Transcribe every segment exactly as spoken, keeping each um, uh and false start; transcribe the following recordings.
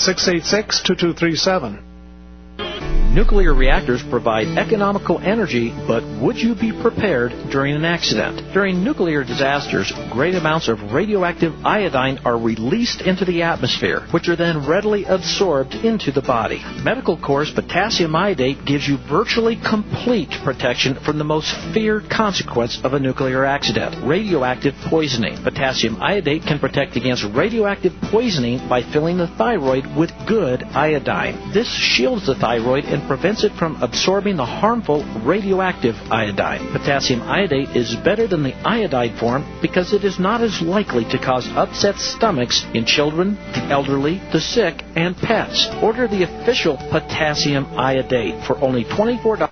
six eight six, two two three seven. Nuclear reactors provide economical energy, but would you be prepared during an accident? During nuclear disasters, great amounts of radioactive iodine are released into the atmosphere, which are then readily absorbed into the body. Medical Corps' potassium iodate gives you virtually complete protection from the most feared consequence of a nuclear accident, radioactive poisoning. Potassium iodate can protect against radioactive poisoning by filling the thyroid with good iodine. This shields the thyroid and prevents it from absorbing the harmful radioactive iodine. Potassium iodate is better than the iodide form because it is not as likely to cause upset stomachs in children, the elderly, the sick, and pets. Order the official potassium iodate for only twenty-four dollars.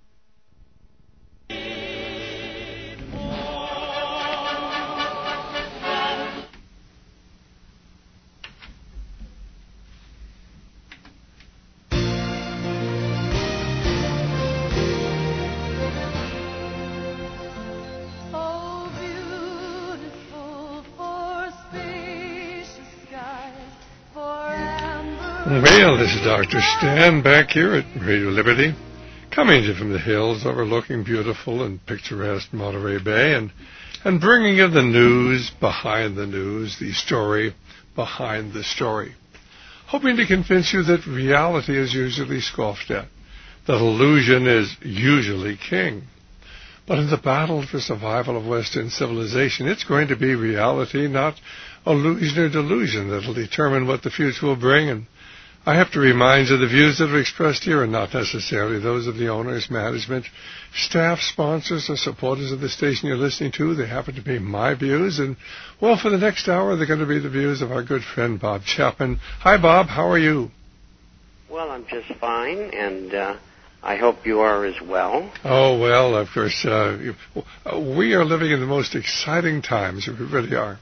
Well, this is Doctor Stan back here at Radio Liberty, coming to you from the hills overlooking beautiful and picturesque Monterey Bay, and, and bringing you the news behind the news, the story behind the story. Hoping to convince you that reality is usually scoffed at, that illusion is usually king. But in the battle for survival of Western civilization, it's going to be reality, not illusion or delusion, that will determine what the future will bring. And I have to remind you the views that are expressed here are not necessarily those of the owners, management, staff, sponsors, or supporters of the station you're listening to. They happen to be my views. And, well, for the next hour, they're going to be the views of our good friend Bob Chapman. Hi, Bob. How are you? Well, I'm just fine, and uh, I hope you are as well. Oh, well, of course, uh, we are living in the most exciting times. We really are.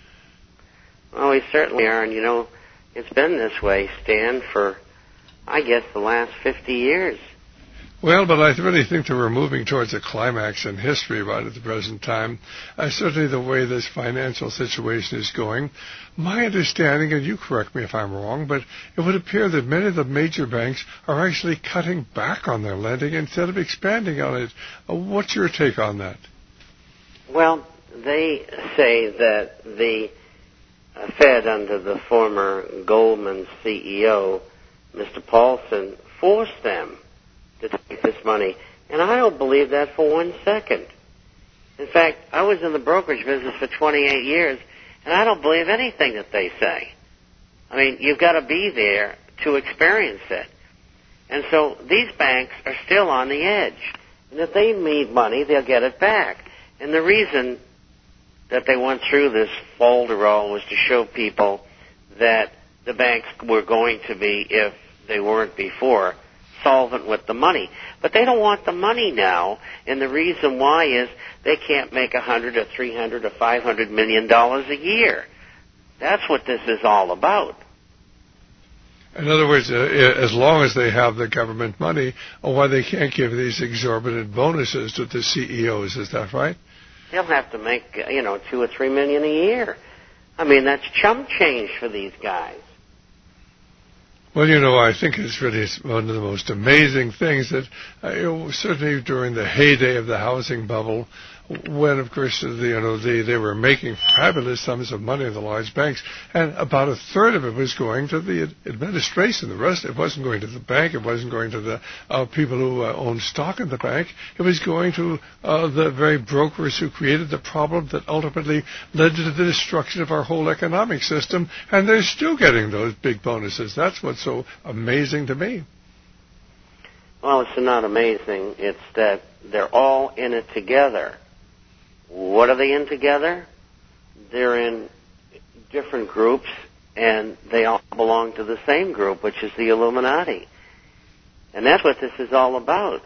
Well, we certainly are, and, you know, it's been this way, Stan, for, I guess, the last fifty years. Well, but I really think that we're moving towards a climax in history right at the present time. Uh, certainly the way this financial situation is going. My understanding, and you correct me if I'm wrong, but it would appear that many of the major banks are actually cutting back on their lending instead of expanding on it. Uh, what's your take on that? Well, they say that the Fed, under the former Goldman C E O, Mister Paulson, forced them to take this money. And I don't believe that for one second. In fact, I was in the brokerage business for twenty-eight years, and I don't believe anything that they say. I mean, you've got to be there to experience it. And so these banks are still on the edge. And if they need money, they'll get it back. And the reason that they went through this folderol was to show people that the banks were going to be, if they weren't before, solvent with the money. But they don't want the money now, and the reason why is they can't make a hundred or three hundred or five hundred million dollars a year. That's what this is all about. In other words, uh, as long as they have the government money, or why they can't give these exorbitant bonuses to the C E Os, is that right? They'll have to make, you know, two or three million a year. I mean, that's chump change for these guys. Well, you know, I think it's really one of the most amazing things that, uh, you know, certainly during the heyday of the housing bubble, when, of course, the, you know, they, they were making fabulous sums of money in the large banks, and about a third of it was going to the administration. The rest, it wasn't going to the bank. It wasn't going to the uh, people who uh, owned stock in the bank. It was going to uh, the very brokers who created the problem that ultimately led to the destruction of our whole economic system, and they're still getting those big bonuses. That's what's so amazing to me. Well, it's not amazing. It's that they're all in it together. What are they in together? They're in different groups, and they all belong to the same group, which is the Illuminati. And that's what this is all about.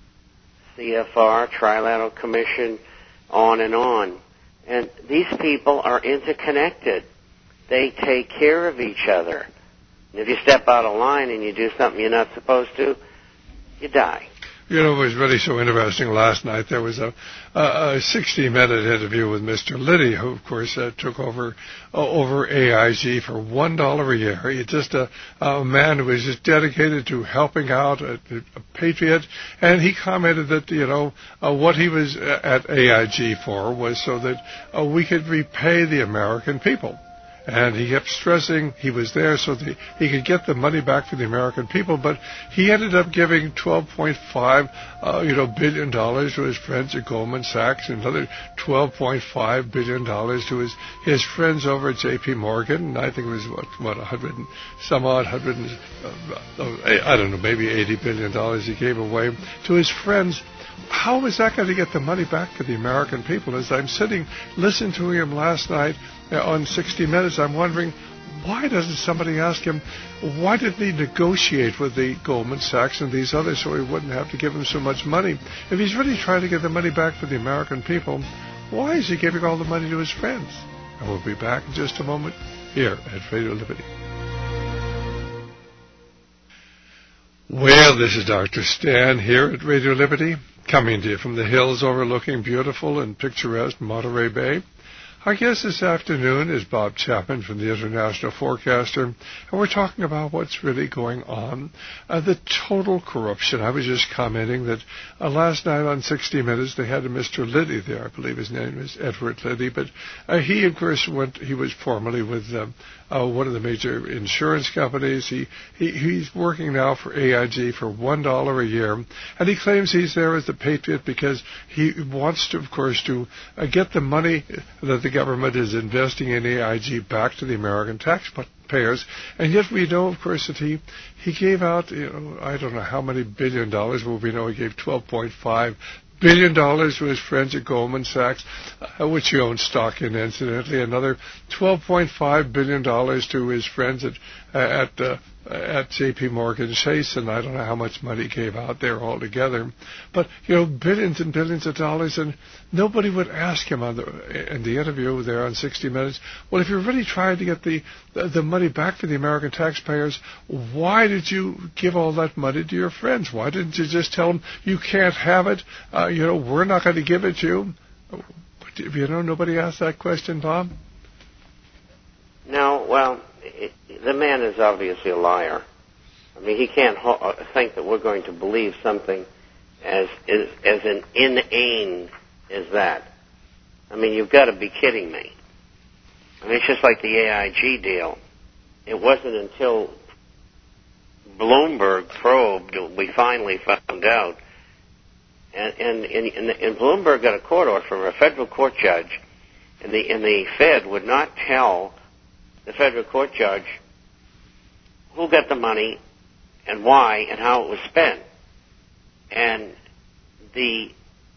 C F R, Trilateral Commission, on and on. And these people are interconnected. They take care of each other. And if you step out of line and you do something you're not supposed to, you die. You know, it was really so interesting last night. There was a, a, a sixty-minute interview with Mister Liddy, who, of course, uh, took over uh, over A I G for one dollar a year. He's just a, a man who was just dedicated to helping out, a, a patriot. And he commented that, you know, uh, what he was at A I G for was so that uh, we could repay the American people. And he kept stressing he was there so that he could get the money back for the American people. But he ended up giving twelve point five, uh, you know, billion dollars to his friends at Goldman Sachs, and another twelve point five billion dollars to his his friends over at J P Morgan. And I think it was what what a hundred and some odd hundred, and, uh, I don't know, maybe eighty billion dollars he gave away to his friends. How is that going to get the money back to the American people? As I'm sitting listening to him last night on sixty minutes, I'm wondering, why doesn't somebody ask him, why didn't he negotiate with the Goldman Sachs and these others so he wouldn't have to give them so much money? If he's really trying to get the money back for the American people, why is he giving all the money to his friends? And we'll be back in just a moment here at Radio Liberty. Well, this is Doctor Stan here at Radio Liberty, coming to you from the hills overlooking beautiful and picturesque Monterey Bay. Our guest this afternoon is Bob Chapman from the International Forecaster, and we're talking about what's really going on, uh, the total corruption. I was just commenting that uh, last night on sixty minutes they had a Mister Liddy there. I believe his name is Edward Liddy, but uh, he, of course, went. He was formerly with uh, uh, one of the major insurance companies. He, he he's working now for A I G for one dollar a year, and he claims he's there as the patriot because he wants to, of course, to uh, get the money that the government is investing in A I G back to the American taxpayers, and yet we know, of course, that he he gave out, you know, I don't know how many billion dollars, but we know he gave twelve point five billion dollars to his friends at Goldman Sachs, uh, which he owns stock in, incidentally. Another twelve point five billion dollars to his friends at uh, at uh, at J P Morgan Chase, and I don't know how much money he gave out there altogether. But, you know, billions and billions of dollars, and nobody would ask him on the, in the interview there on sixty minutes, well, if you're really trying to get the, the, the money back for the American taxpayers, why did you give all that money to your friends? Why didn't you just tell them, you can't have it, uh, you know, we're not going to give it to you? You know, nobody asked that question, Bob? No, well, it, the man is obviously a liar. I mean, he can't ho- think that we're going to believe something as as, as an inane as that. I mean, you've got to be kidding me. I mean, it's just like the A I G deal. It wasn't until Bloomberg probed we finally found out. And, and, and, and Bloomberg got a court order from a federal court judge, and the, and the Fed would not tell the federal court judge who got the money and why and how it was spent. And the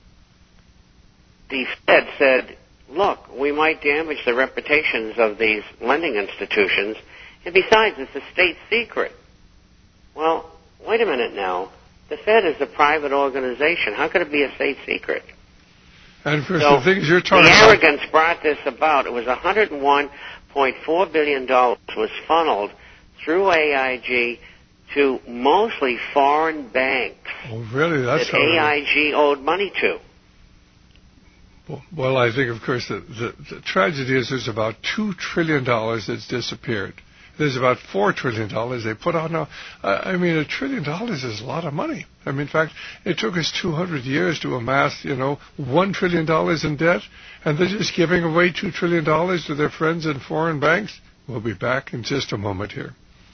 the Fed said, look, we might damage the reputations of these lending institutions, and besides, it's a state secret. Well, wait a minute now. The Fed is a private organization. How could it be a state secret? And of course, so the things you're talking the about... arrogance brought this about. It was one hundred one point four billion dollars was funneled through A I G to mostly foreign banks. Oh, really? That's that A I G owed money to. Well, I think, of course, the, the, the tragedy is there's about two trillion dollars that's disappeared. There's about four trillion dollars they put on. Now, uh, I mean, a trillion dollars is a lot of money. I mean, in fact, it took us two hundred years to amass, you know, one trillion dollars in debt, and they're just giving away two trillion dollars to their friends in foreign banks. We'll be back in just a moment here.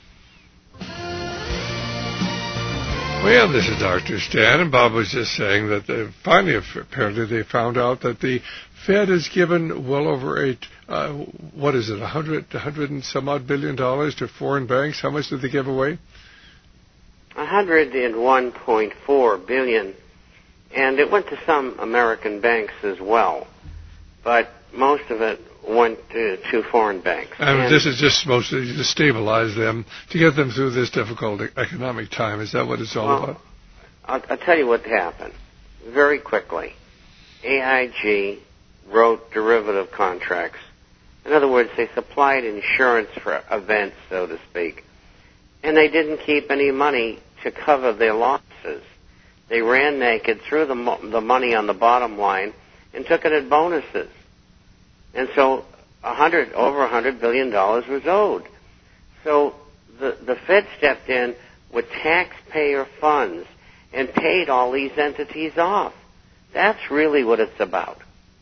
Well, this is Doctor Stan, and Bob was just saying that they finally, apparently, they found out that the Fed has given well over eight, uh, what is it, a hundred, a hundred and some odd billion dollars to foreign banks. How much did they give away? A hundred and one point four billion, and it went to some American banks as well, but most of it went to, to foreign banks. And, and this is just mostly to stabilize them, to get them through this difficult economic time. Is that what it's all well, about? I'll, I'll tell you what happened very quickly. A I G wrote derivative contracts. In other words, they supplied insurance for events, so to speak, and they didn't keep any money to cover their losses. They ran naked, threw the, mo- the money on the bottom line, and took it in bonuses. And so a hundred, over one hundred billion dollars was owed. So the, the Fed stepped in with taxpayer funds and paid all these entities off. That's really what it's about.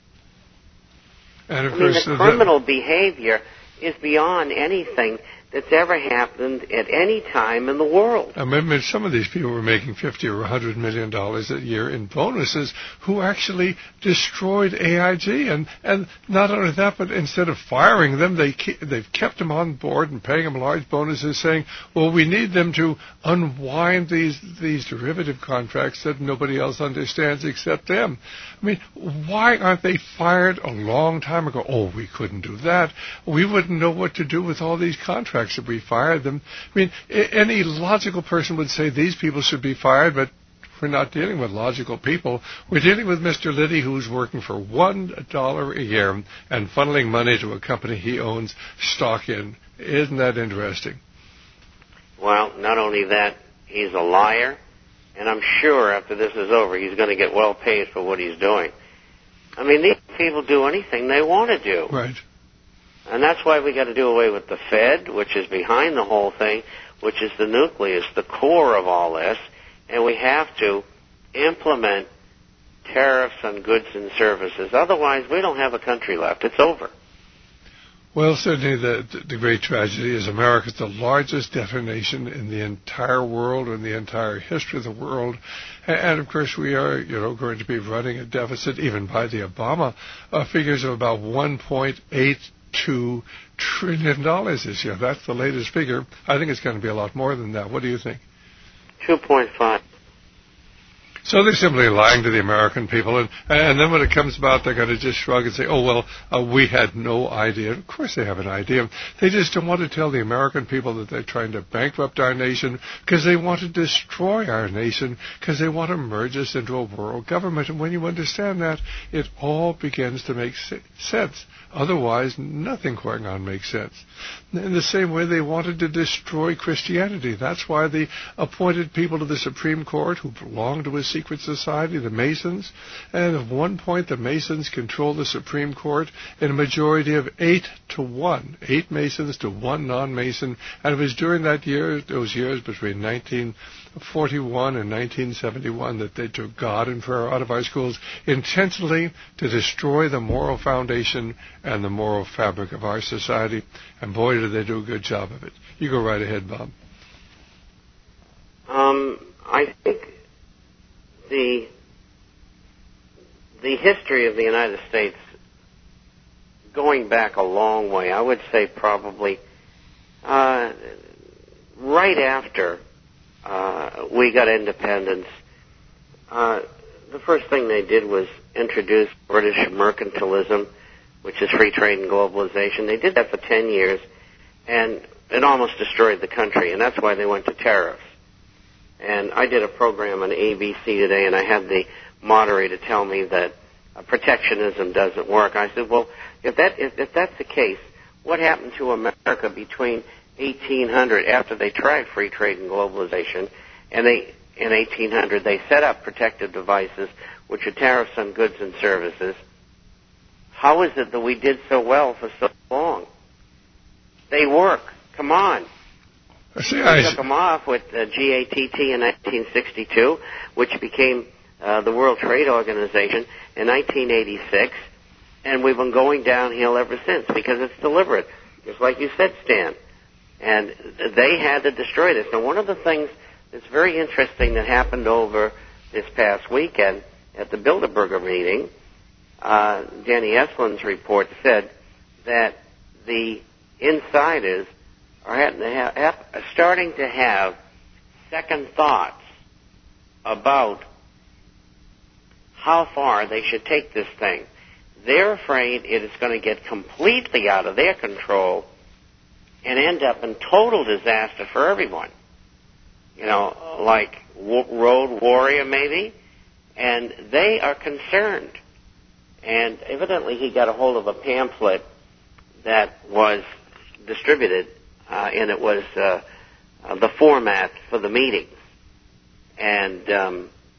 And of I mean, course, the criminal the, behavior is beyond anything that's ever happened at any time in the world. I mean, some of these people were making fifty or one hundred million dollars a year in bonuses who actually destroyed A I G. And, and not only that, but instead of firing them, they ke- they've kept them on board and paying them large bonuses, saying, well, we need them to unwind these, these derivative contracts that nobody else understands except them. I mean, why aren't they fired a long time ago? Oh, we couldn't do that. We wouldn't know what to do with all these contracts if we fired them. I mean, any logical person would say these people should be fired, but we're not dealing with logical people. We're dealing with Mister Liddy, who's working for one dollar a year and funneling money to a company he owns stock in. Isn't that interesting? Well, not only that, he's a liar, and I'm sure after this is over, he's going to get well paid for what he's doing. I mean, these people do anything they want to do. Right. And that's why we got to do away with the Fed, which is behind the whole thing, which is the nucleus, the core of all this, and we have to implement tariffs on goods and services. Otherwise, we don't have a country left. It's over. Well, certainly the, the great tragedy is America's the largest debtor nation in the entire world, in the entire history of the world. And, and of course, we are, you know, going to be running a deficit, even by the Obama uh, figures, of about one point eight two trillion dollars this year. That's the latest figure. I think it's going to be a lot more than that. What do you think? two point five. So they're simply lying to the American people, and, and then when it comes about, they're going to just shrug and say, oh, well, uh, we had no idea. Of course they have an idea. They just don't want to tell the American people that they're trying to bankrupt our nation because they want to destroy our nation, because they want to merge us into a world government. And when you understand that, it all begins to make sense. Otherwise, nothing going on makes sense. In the same way, they wanted to destroy Christianity. That's why they appointed people to the Supreme Court who belonged to a secret society, the Masons. And at one point, the Masons controlled the Supreme Court in a majority of eight to one. Eight Masons to one non-Mason. And it was during that year, those years between nineteen forty-one and nineteen seventy-one, that they took God and prayer out of our schools intentionally to destroy the moral foundation and the moral fabric of our society. And boy, did they do a good job of it. You go right ahead, Bob. Um, I think the the history of the United States, going back a long way, I would say probably uh, right after uh, we got independence, uh, the first thing they did was introduce British mercantilism, which is free trade and globalization. They did that for ten years, and it almost destroyed the country, and that's why they went to tariffs. And I did a program on A B C today, and I had the moderator tell me that uh, protectionism doesn't work. I said, well, if that if, if that's the case, what happened to America between eighteen hundred, after they tried free trade and globalization, and they in eighteen hundred they set up protective devices, which are tariffs on goods and services? How is it that we did so well for so long? They work. Come on. See, we I took them off with uh, G A T T in nineteen sixty-two, which became uh, the World Trade Organization in nineteen eighty-six, and we've been going downhill ever since because it's deliberate, just like you said, Stan. And they had to destroy this. Now, one of the things that's very interesting that happened over this past weekend at the Bilderberger meeting, uh, Danny Eslin's report said that the insiders are starting to have second thoughts about how far they should take this thing. They're afraid it is going to get completely out of their control and end up in total disaster for everyone. You know, like Road Warrior maybe. And they are concerned. And evidently he got a hold of a pamphlet that was distributed, uh, and it was uh, uh, the format for the meetings. And um,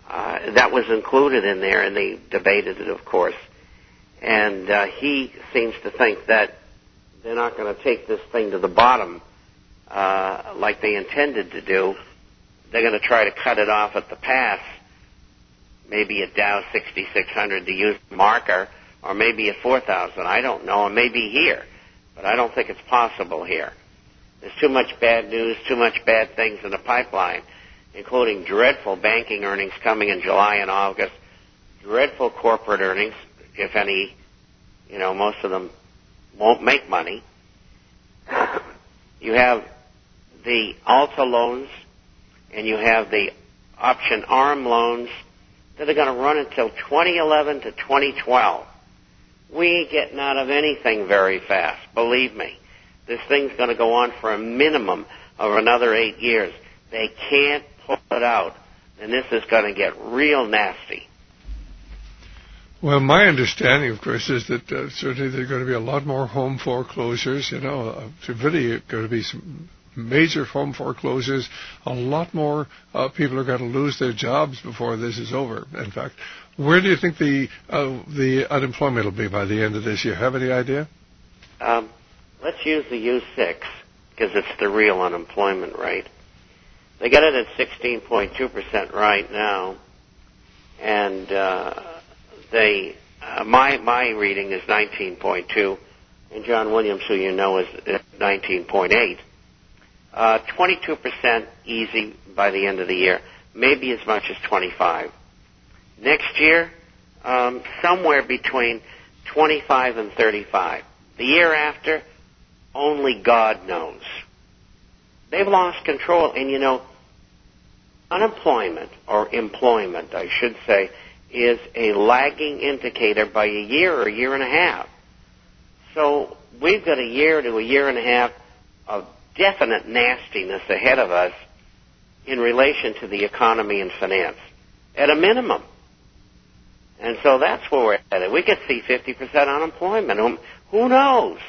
Uh, that was included in there, and they debated it, of course. And uh, he seems to think that they're not going to take this thing to the bottom uh, like they intended to do. They're going to try to cut it off at the pass, maybe at Dow sixty-six hundred to use the marker, or maybe at four thousand. I don't know, or maybe here. But I don't think it's possible here. There's too much bad news, too much bad things in the pipeline, including dreadful banking earnings coming in July and August, dreadful corporate earnings, if any. You know, most of them won't make money. You have the Alta loans, and you have the option ARM loans that are going to run until twenty eleven to twenty twelve. We ain't getting out of anything very fast, believe me. This thing's going to go on for a minimum of another eight years. They can't pull it out, and this is going to get real nasty. Well, my understanding, of course, is that uh, certainly there are going to be a lot more home foreclosures. You know, uh, there's really going to be some major home foreclosures. A lot more uh, people are going to lose their jobs before this is over. In fact, where do you think the uh, the unemployment will be by the end of this year? Have any idea? Um, let's use the U six, because it's the real unemployment rate. They got it at sixteen point two percent right now, and uh, they uh, my my reading is nineteen point two, and John Williams, who you know, is nineteen point eight. Uh, twenty-two percent easy by the end of the year, maybe as much as twenty-five. Next year, um, somewhere between twenty-five and thirty-five. The year after, only God knows. They've lost control, and you know, unemployment, or employment, I should say, is a lagging indicator by a year or a year and a half. So we've got a year to a year and a half of definite nastiness ahead of us in relation to the economy and finance, at a minimum. And so that's where we're headed. We could see fifty percent unemployment. Who, who knows?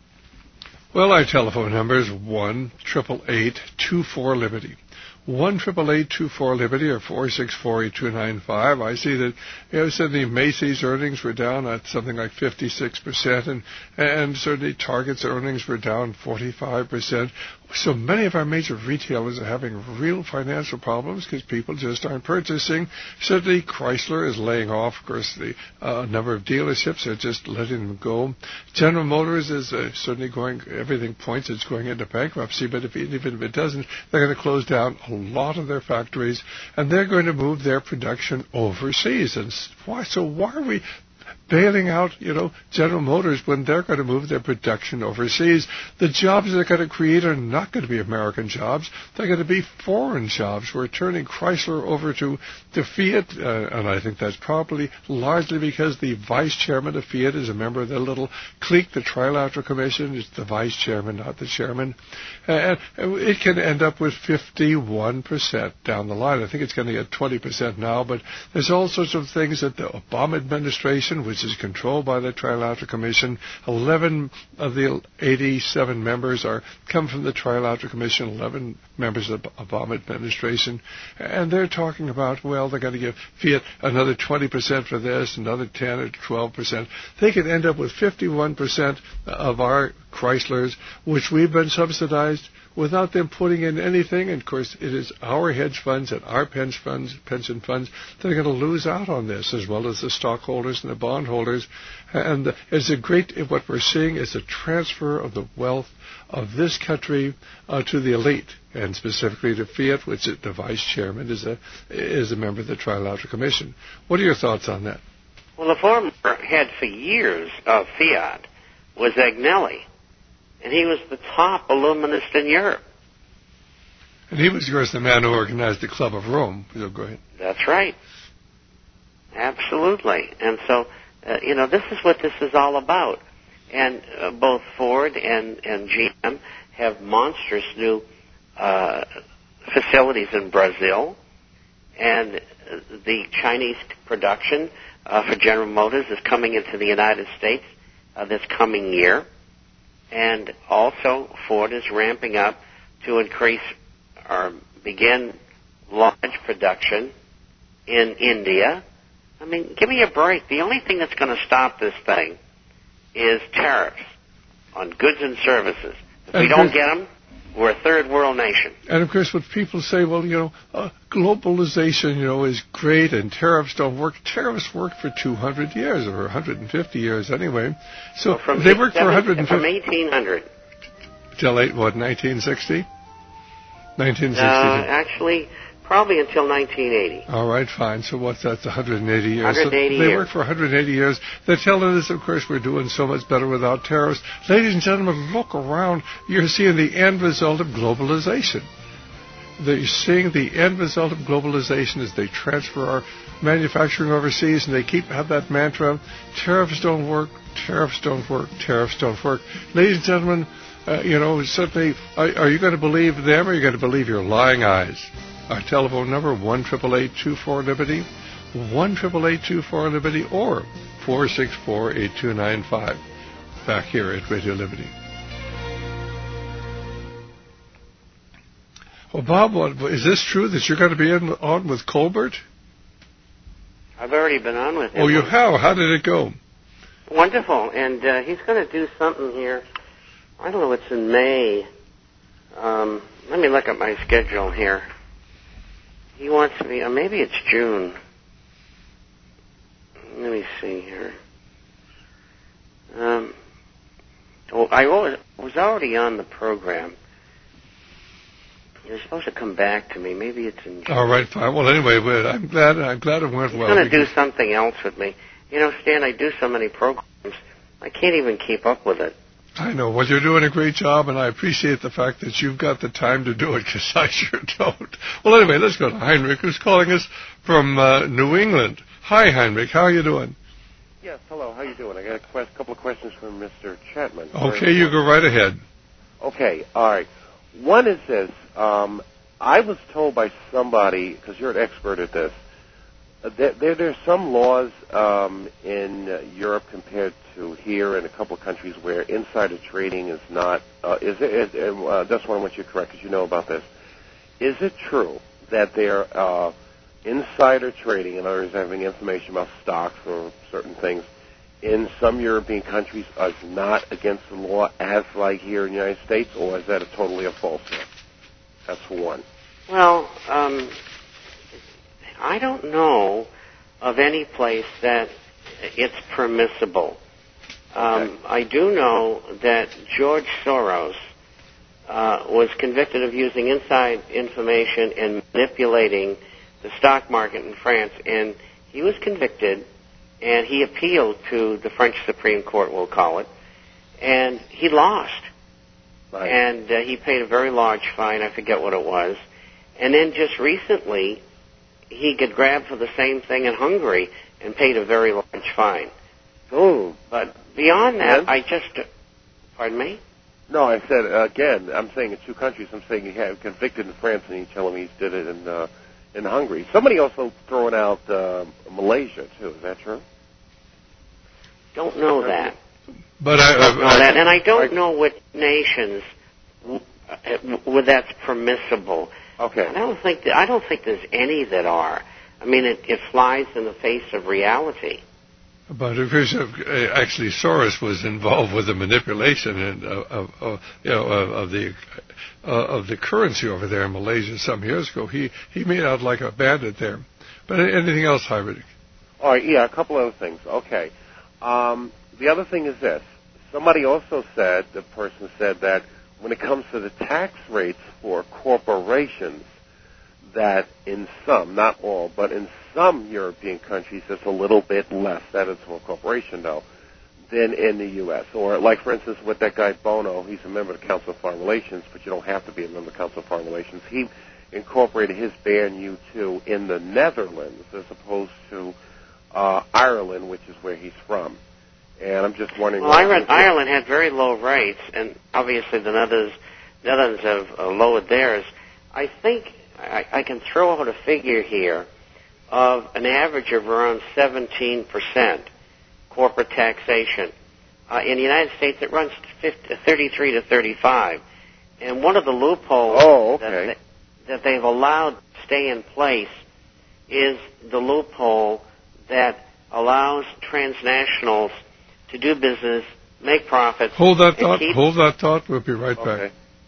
Well, our telephone number is one eight eight eight, two four, Liberty. one eight eight eight, two four, Liberty, or four six four, eight two nine five. I see that, you know, certainly Macy's earnings were down at something like fifty-six percent, and, and certainly Target's earnings were down forty-five percent. So many of our major retailers are having real financial problems because people just aren't purchasing. Certainly Chrysler is laying off. Of course, the uh, number of dealerships are just letting them go. General Motors is uh, certainly going, everything points it's going into bankruptcy, but if, even if it doesn't, they're going to close down a lot of their factories, and they're going to move their production overseas. And why? So why are we bailing out, you know, General Motors when they're going to move their production overseas? The jobs they're going to create are not going to be American jobs. They're going to be foreign jobs. We're turning Chrysler over to, to Fiat, uh, and I think that's probably largely because the vice chairman of Fiat is a member of the little clique, the Trilateral Commission. It's the vice chairman, not the chairman. And it can end up with fifty-one percent down the line. I think it's going to get twenty percent now, but there's all sorts of things that the Obama administration, which is controlled by the Trilateral Commission. eleven of the eighty-seven members are come from the Trilateral Commission, eleven members of the Obama administration. And they're talking about, well, they're going to give Fiat another twenty percent for this, another ten or twelve percent. They could end up with fifty-one percent of our Chryslers, which we've been subsidized, without them putting in anything. And, of course, it is our hedge funds and our pension funds, pension funds that are going to lose out on this, as well as the stockholders and the bondholders. And it's a great, what we're seeing is a transfer of the wealth of this country uh, to the elite, and specifically to Fiat, which the vice chairman is a is a member of the Trilateral Commission. What are your thoughts on that? Well, the former head for years of Fiat was Agnelli, and he was the top illuminist in Europe. And he was, of course, the man who organized the Club of Rome. So go ahead. That's right. Absolutely. And so, uh, you know, this is what this is all about. And uh, both Ford and, and G M have monstrous new uh, facilities in Brazil. And uh, the Chinese production uh, for General Motors is coming into the United States uh, this coming year. And also Ford is ramping up to increase or begin large production in India. I mean, give me a break. The only thing that's going to stop this thing is tariffs on goods and services. If we don't get them, we're a third world nation. And of course, what people say, well, you know, uh, globalization, you know, is great, and tariffs don't work. Tariffs worked for two hundred years, or one hundred fifty years anyway. So well, from they worked for one hundred fifty. From eighteen hundred. Till eight, what, nineteen sixty? nineteen sixty. Uh, actually, probably until nineteen eighty. All right, fine. So what's that? one hundred eighty years. one hundred eighty so they years. worked for one hundred eighty years. They're telling us, of course, we're doing so much better without tariffs. Ladies and gentlemen, look around. You're seeing the end result of globalization. They're seeing the end result of globalization as they transfer our manufacturing overseas, and they keep have that mantra, tariffs don't work, tariffs don't work, tariffs don't work. Ladies and gentlemen, uh, you know, certainly, are, are you going to believe them, or are you going to believe your lying eyes? Our telephone number, one eight eight eight, two four, Liberty, one eight eight eight, two four, Liberty, or four six four, eight two nine five. Back here at Radio Liberty. Well, Bob, what, is this true that you're going to be in, on with Colbert? I've already been on with him. Oh, you have? How did it go? Wonderful. And uh, he's going to do something here. I don't know, it's in May. Um, let me look at my schedule here. He wants me, uh, maybe it's June. Let me see here. Um, oh, I was already on the program. You're supposed to come back to me. Maybe it's in June. All right, fine. Well, anyway, I'm glad. I'm glad it went He's well. He's going to do something else with me. You know, Stan, I do so many programs, I can't even keep up with it. I know. Well, you're doing a great job, and I appreciate the fact that you've got the time to do it, because I sure don't. Well, anyway, let's go to Heinrich, who's calling us from uh, New England. Hi, Heinrich. How are you doing? Yes, hello. How you doing? I got a quest, couple of questions from Mister Chapman. Okay, you go right ahead. Okay, all right. One is this. Um, I was told by somebody, because you're an expert at this, uh, that there, there's some laws um, in uh, Europe compared to here in a couple of countries where insider trading is not, uh, is it, it, uh, that's one I want you to correct because you know about this. Is it true that there uh, insider trading, in other words, having information about stocks or certain things, in some European countries is not against the law as like here in the United States, or is that a totally a falsehood? That's for one. Well, um, I don't know of any place that it's permissible. Um, okay. I do know that George Soros uh, was convicted of using inside information and manipulating the stock market in France, and he was convicted, and he appealed to the French Supreme Court, we'll call it, and he lost. Right. And uh, he paid a very large fine, I forget what it was. And then just recently, he got grabbed for the same thing in Hungary and paid a very large fine. Oh. But beyond that, Yes? I just... Uh, pardon me? No, I said, uh, again, I'm saying in two countries. I'm saying he had convicted in France, and he's telling me he did it in uh, in Hungary. Somebody also throwing out uh, Malaysia, too. Is that true? Don't know that. But I, don't know I, that, and I don't I, know which nations uh, where that's permissible. Okay. I don't think that, I don't think there's any that are. I mean, it, it flies in the face of reality. But of course, uh, actually, Soros was involved with the manipulation and uh, of, of you know of, of the uh, of the currency over there in Malaysia some years ago. He he made out like a bandit there. But anything else, Heinrich? All right. Yeah, a couple other things. Okay. Um, the other thing is this. Somebody also said, the person said that when it comes to the tax rates for corporations, that in some, not all, but in some European countries, it's a little bit less, that is for a corporation, though, than in the U S Or, like, for instance, with that guy Bono, he's a member of the Council of Foreign Relations, but you don't have to be a member of the Council of Foreign Relations. He incorporated his ban U two in the Netherlands as opposed to uh, Ireland, which is where he's from. And I'm just wondering... Well, Ireland, Ireland had very low rates, and obviously the Netherlands, Netherlands have uh, lowered theirs. I think I, I can throw out a figure here of an average of around seventeen percent corporate taxation. Uh, in the United States, it runs thirty-three to thirty-five. And one of the loopholes oh, okay. that, they, that they've allowed to stay in place is the loophole that allows transnationals to do business, make profits. Hold that thought. Keep... Hold that thought. We'll be right Okay. back.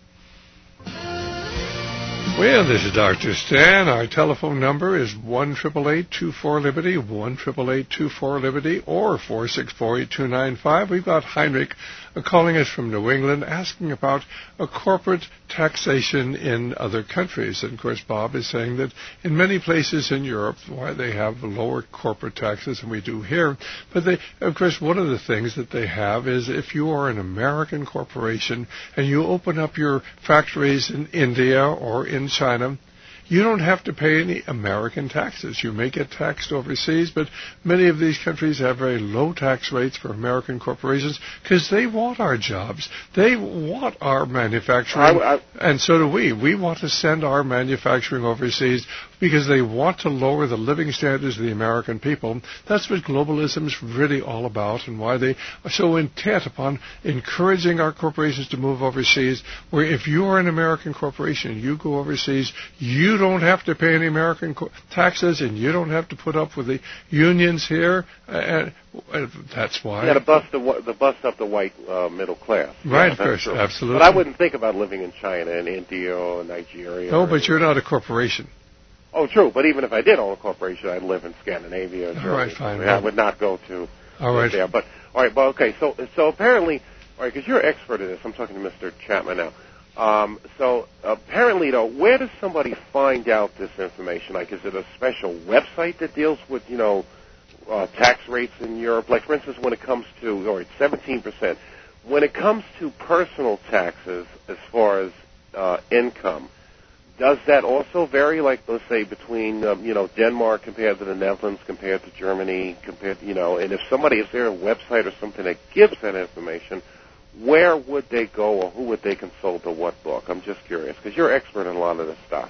Well, this is Doctor Stan. Our telephone number is one eight eight eight, two four, Liberty, one eight eight eight, two four, Liberty, or four six four, eight two nine five. We've got Heinrich uh, calling us from New England asking about a corporate taxation in other countries. And, of course, Bob is saying that in many places in Europe, why they have lower corporate taxes than we do here. But, they, of course, one of the things that they have is if you are an American corporation and you open up your factories in India or in China, you don't have to pay any American taxes. You may get taxed overseas, but many of these countries have very low tax rates for American corporations because they want our jobs. They want our manufacturing, I, I, and so do we. We want to send our manufacturing overseas because they want to lower the living standards of the American people. That's what globalism is really all about and why they are so intent upon encouraging our corporations to move overseas, where if you are an American corporation and you go overseas, you don't have to pay any American co- taxes and you don't have to put up with the unions here. And uh, that's why. Yeah, to bust, the, the bust up the white uh, middle class. Right, yeah, of course, true. absolutely. But I wouldn't think about living in China and India or Nigeria. No, or but you're not a corporation. Oh, true. But even if I did own a corporation, I'd live in Scandinavia or Germany. All right, fine. I would not go to all right. there. But all right, well, okay. So, so apparently, all right, because you're an expert in this. I'm talking to Mister Chapman now. Um, so apparently, though, where does somebody find out this information? Like, is it a special website that deals with, you know, uh, tax rates in Europe? Like, for instance, when it comes to, or it's seventeen percent. When it comes to personal taxes, as far as uh, income, does that also vary? Like, let's say between, um, you know, Denmark compared to the Netherlands, compared to Germany, compared, you know, and if somebody is there a website or something that gives that information, where would they go or who would they consult or what book? I'm just curious because you're expert in a lot of this stuff.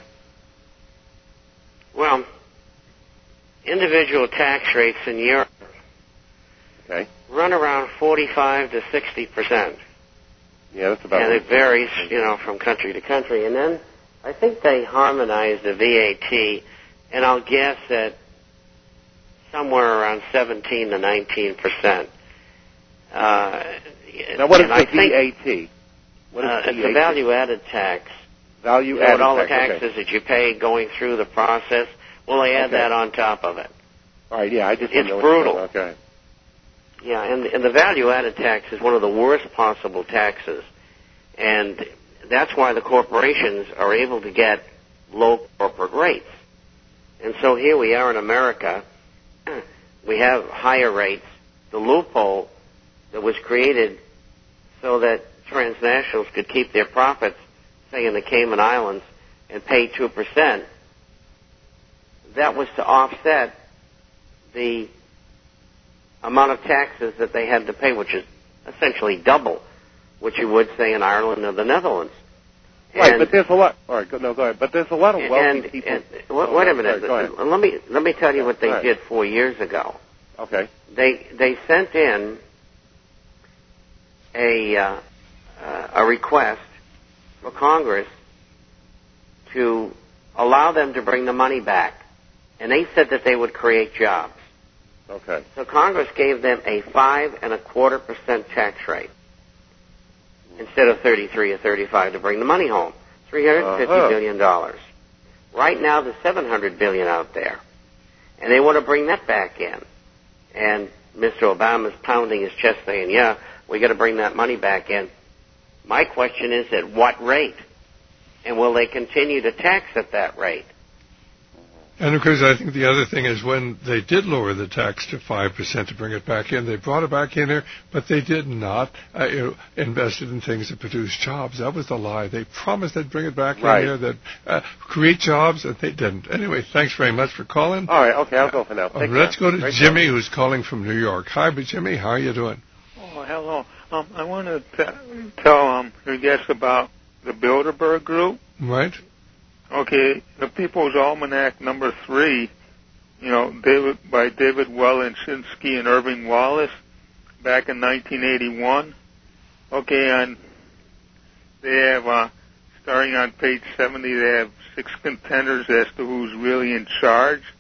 Well, individual tax rates in Europe okay. run around forty-five to sixty percent. Yeah, that's about. And it varies, you know, from country to country. And then I think they harmonized the V A T, and I'll guess at somewhere around seventeen to nineteen percent. Uh, now, what is the I V A T? What is uh, V A T? It's a value-added tax. Value-added you know, all tax. the taxes okay. that you pay going through the process, well, they add okay. that on top of it. All right, yeah, I just it's know brutal. Okay. Yeah, and, and the value-added tax is one of the worst possible taxes, and that's why the corporations are able to get low corporate rates. And so here we are in America. We have higher rates. The loophole that was created so that transnationals could keep their profits, say in the Cayman Islands, and pay two percent, that was to offset the amount of taxes that they had to pay, which is essentially double what you would, say, in Ireland or the Netherlands. Right, and, but there's a lot. All right, go, no, go ahead. But there's a lot of wealthy and, people. And, wait, wait a minute. Sorry, let me let me tell you what they right. did four years ago. Okay. They they sent in a uh, uh, a request for Congress to allow them to bring the money back, and they said that they would create jobs. Okay. So Congress gave them a five and a quarter percent tax rate instead of thirty-three or thirty-five to bring the money home. Three hundred fifty uh-huh. billion dollars. Right now, there's seven hundred billion out there, and they want to bring that back in. And Mister Obama's pounding his chest, saying, "Yeah, we got to bring that money back in." My question is, at what rate? And will they continue to tax at that rate? And, of course, I think the other thing is when they did lower the tax to five percent to bring it back in, they brought it back in here, but they did not uh, you know, invest it in things that produce jobs. That was the lie. They promised they'd bring it back right. in here, that uh, create jobs, and they didn't. Anyway, thanks very much for calling. All right, okay, I'll go for now. Uh, let's care. go to Great Jimmy, time. who's calling from New York. Hi, but Jimmy, how are you doing? Oh, hello. Um, I want to t- tell um, your guest about the Bilderberg Group. Right. Okay, the People's Almanac number three, you know, David by David Walenshinsky and Irving Wallace, back in nineteen eighty-one. Okay, and they have, uh, starting on page seventy, they have six contenders as to who's really in charge.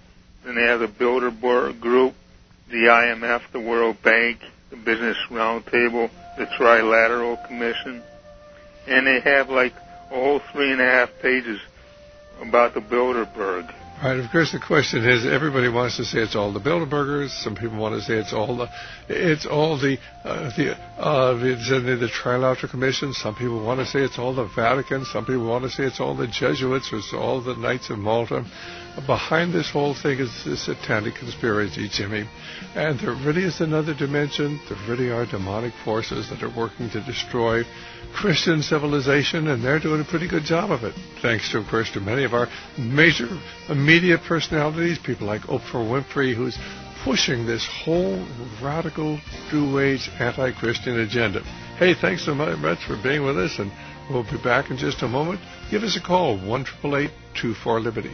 Then they have the Bilderberg Group, the I M F, the World Bank, the Business Roundtable, the Trilateral Commission. And they have like a whole three and a half pages about the Bilderberg. Right. Of course, the question is, everybody wants to say it's all the Bilderbergers. Some people want to say it's all the, it's all the, uh, the, uh, the, the Trilateral Commission. Some people want to say it's all the Vatican. Some people want to say it's all the Jesuits or it's all the Knights of Malta. Behind this whole thing is this satanic conspiracy, Jimmy. And there really is another dimension. There really are demonic forces that are working to destroy Christian civilization, and they're doing a pretty good job of it, thanks to, of course, to many of our major media personalities, people like Oprah Winfrey, who's pushing this whole radical, New Age, anti-Christian agenda. Hey, thanks so much for being with us, and we'll be back in just a moment. Give us a call, one eight eight eight, two four, Liberty.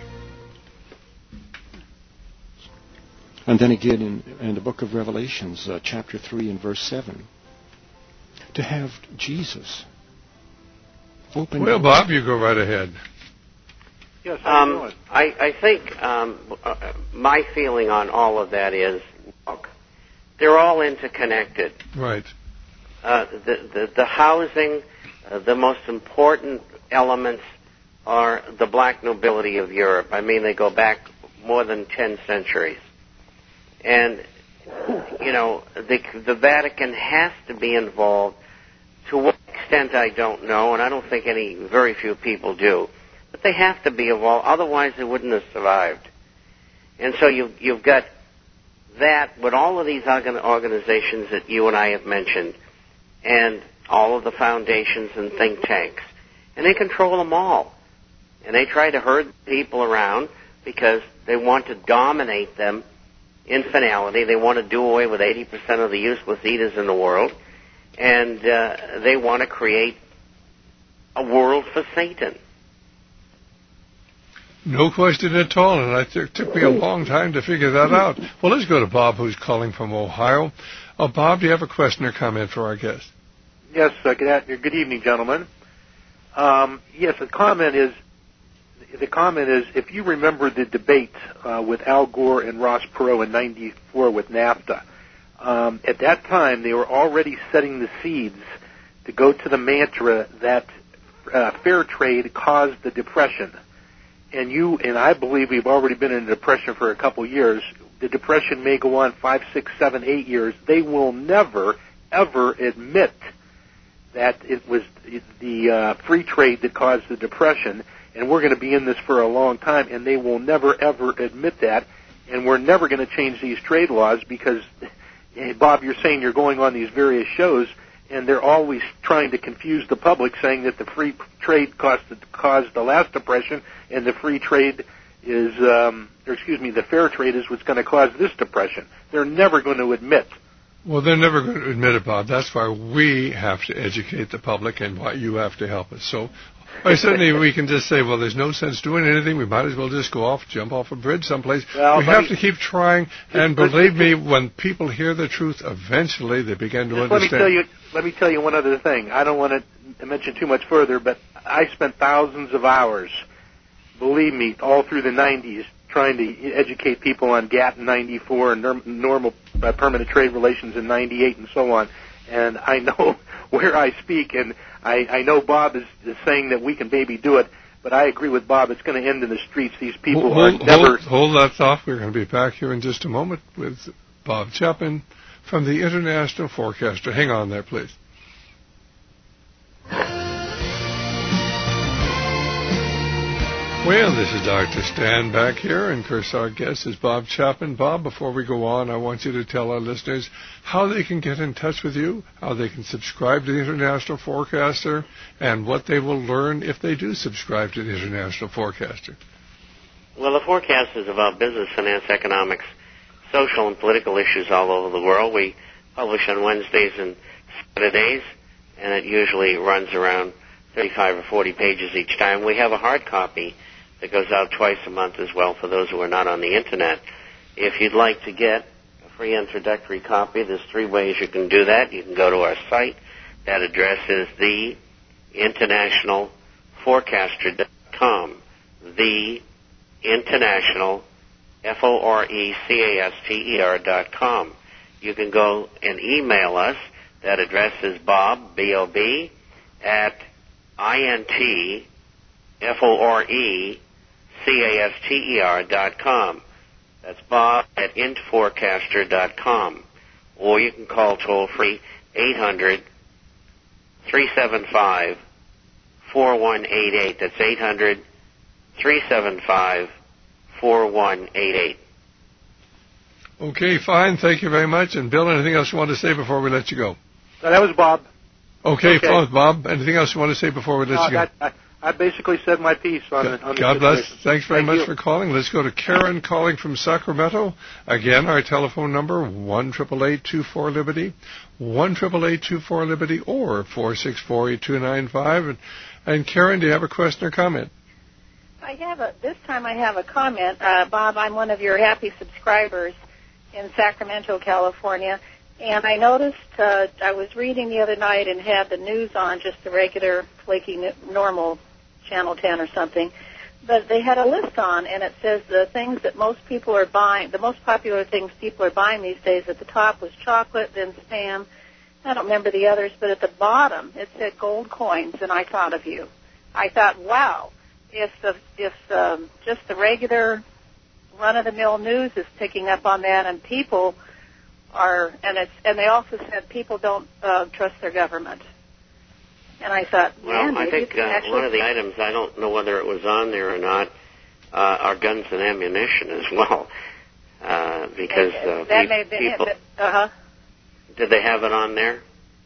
And then again in, in the book of Revelations, uh, chapter three and verse seven, to have Jesus open. Well, Bob, you go right ahead. Yes, how you Um, doing? I, I think um, uh, my feeling on all of that is, look, they're all interconnected. Right. Uh, the, the, the housing, uh, the most important elements are the black nobility of Europe. I mean, they go back more than ten centuries. And, you know, the, the Vatican has to be involved. To what extent, I don't know, and I don't think any, very few people do. But they have to be involved, otherwise they wouldn't have survived. And so you've, you've got that with all of these organ- organizations that you and I have mentioned, and all of the foundations and think tanks. And they control them all. And they try to herd people around because they want to dominate them in finality. They want to do away with eighty percent of the useless eaters in the world. And uh, they want to create a world for Satan. No question at all, and it th- took me a long time to figure that out. Well, let's go to Bob, who's calling from Ohio. Uh, Bob, do you have a question or comment for our guest? Yes, uh, good, good evening, gentlemen. Um, yes, the comment is, the comment is, if you remember the debate uh, with Al Gore and Ross Perot in ninety-four with NAFTA, um, at that time they were already setting the seeds to go to the mantra that uh, fair trade caused the Depression. And you and I believe we've already been in a depression for a couple years. The depression may go on five, six, seven, eight years. They will never, ever admit that it was the uh, free trade that caused the depression, and we're going to be in this for a long time, and they will never, ever admit that, and we're never going to change these trade laws because, hey, Bob, you're saying you're going on these various shows, and they're always trying to confuse the public, saying that the free trade caused the, caused the last depression, and the free trade is, um, or excuse me, the fair trade is what's going to cause this depression. They're never going to admit. Well, they're never going to admit it, Bob. That's why we have to educate the public and why you have to help us. So I certainly we can just say, well, there's no sense doing anything. We might as well just go off, jump off a bridge someplace. Well, we have to keep trying. And believe me, when people hear the truth, eventually they begin to Just understand. Let me tell you. Let me tell you one other thing. I don't want to mention too much further, but I spent thousands of hours, believe me, all through the nineties, trying to educate people on GATT in ninety-four and norm, normal uh, permanent trade relations in ninety-eight and so on. And I know where I speak, and I, I know Bob is, is saying that we can maybe do it, but I agree with Bob. It's going to end in the streets. These people hold, are never... Hold, hold that thought. We're going to be back here in just a moment with Bob Chapman from the International Forecaster. Hang on there, please. Well, this is Doctor Stan back here, and of course our guest is Bob Chapman. Bob, before we go on, I want you to tell our listeners how they can get in touch with you, how they can subscribe to the International Forecaster, and what they will learn if they do subscribe to the International Forecaster. Well, the forecast is about business, finance, economics, social and political issues all over the world. We publish on Wednesdays and Saturdays, and it usually runs around thirty-five or forty pages each time. We have a hard copy that goes out twice a month as well for those who are not on the Internet. If you'd like to get a free introductory copy, there's three ways you can do that. You can go to our site. That address is the international forecaster dot com. the international F O R E C A S T E R dot com. You can go and email us. That address is Bob, B O B, at I N T F O R E C A S T E R dot com. That's Bob at int forecaster dot com. Or you can call toll-free eight hundred, three seven five, four one eight eight. That's eight hundred, three seven five, four one eight eight. Okay, fine. Thank you very much. And Bill, anything else you want to say before we let you go? Uh, that was Bob. Okay, Okay. fine, Bob. Anything else you want to say before we let Uh, you go? that, I, I basically said my piece on, God, the, on the God bless. situation. Thanks very Thank much you. for calling. Let's go to Karen calling from Sacramento. Again, our telephone number, one eight eight eight, two four, Liberty, one eight eight eight, two four, Liberty, or four six four, eight two nine five. And, and Karen, do you have a question or comment? I have a, this time I have a comment. Uh, Bob, I'm one of your happy subscribers in Sacramento, California. And I noticed, uh, I was reading the other night and had the news on, just the regular, flaky, n- normal Channel ten or something. But they had a list on, and it says the things that most people are buying, the most popular things people are buying these days. At the top was chocolate, then Spam. I don't remember the others, but at the bottom it said gold coins, and I thought of you. I thought, wow, if the, if um, just the regular run-of-the-mill news is picking up on that, and people are, and it's, and they also said people don't uh, trust their government. And I thought, man, well, I maybe think it's actually uh, one of the items, I don't know whether it was on there or not, uh, are guns and ammunition as well, uh, because uh, that pe- may have been people. it. But, uh-huh. Did they have it on there?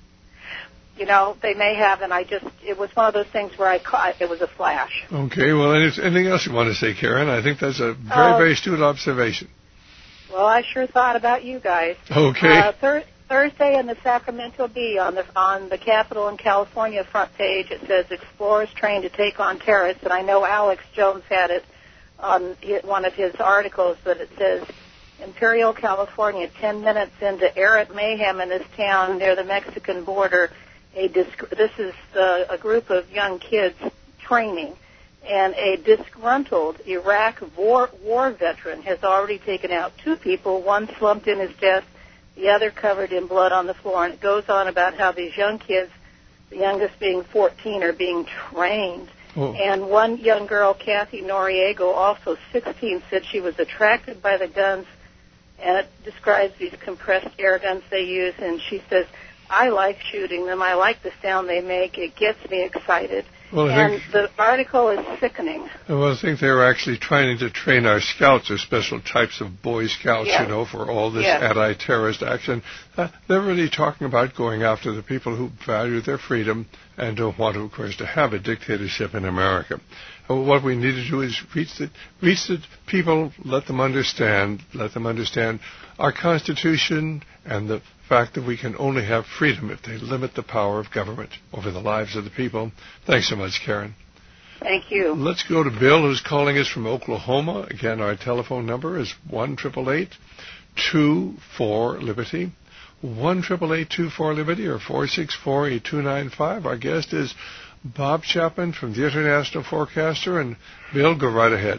You know, they may have, and I just, it was one of those things where I caught, it was a flash. Okay, well, any- anything else you want to say, Karen? I think that's a very, Uh, very astute observation. Well, I sure thought about you guys. Okay. Uh, thir- Thursday in the Sacramento Bee on the on the Capitol in California front page, it says explorers trained to take on terrorists, and I know Alex Jones had it on hi- one of his articles, but it says Imperial, California, ten minutes into errant mayhem in this town near the Mexican border. A disc- this is uh, a group of young kids training. And a disgruntled Iraq war, war veteran has already taken out two people, one slumped in his desk, the other covered in blood on the floor. And it goes on about how these young kids, the youngest being fourteen, are being trained. Oh. And one young girl, Kathy Noriego, also sixteen, said she was attracted by the guns, and it describes these compressed air guns they use, and she says, I like shooting them. I like the sound they make. It gets me excited. Well, I and think, the article is sickening. well, I think they were actually trying to train our scouts, or special types of Boy Scouts, Yes. you know, for all this Yes. anti-terrorist action. Uh, they're really talking about going after the people who value their freedom and don't want, to, of course, to have a dictatorship in America. Uh, what we need to do is reach the, reach the people, let them understand, let them understand our Constitution and the fact that we can only have freedom if they limit the power of government over the lives of the people. Thanks so much, Karen. Thank you. Let's go to Bill, who's calling us from Oklahoma. Again, our telephone number is one eight eight eight, two four, Liberty, one eight eight eight, two four, Liberty, or four six four, eight two nine five. Our guest is Bob Chapman from the International Forecaster. And Bill, go right ahead.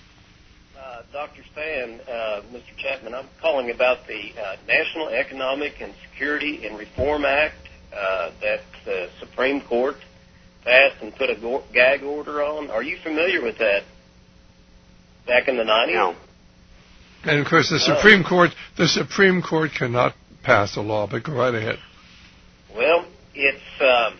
Uh, Doctor Stan, uh, Mister Chapman, I'm calling about the uh, National Economic and Security and Reform Act uh, that the Supreme Court passed and put a go- gag order on. Are you familiar with that? Back in the nineties? No. And of course, the Oh. Supreme Court, the Supreme Court cannot pass a law, but go right ahead. Well, it's. Um,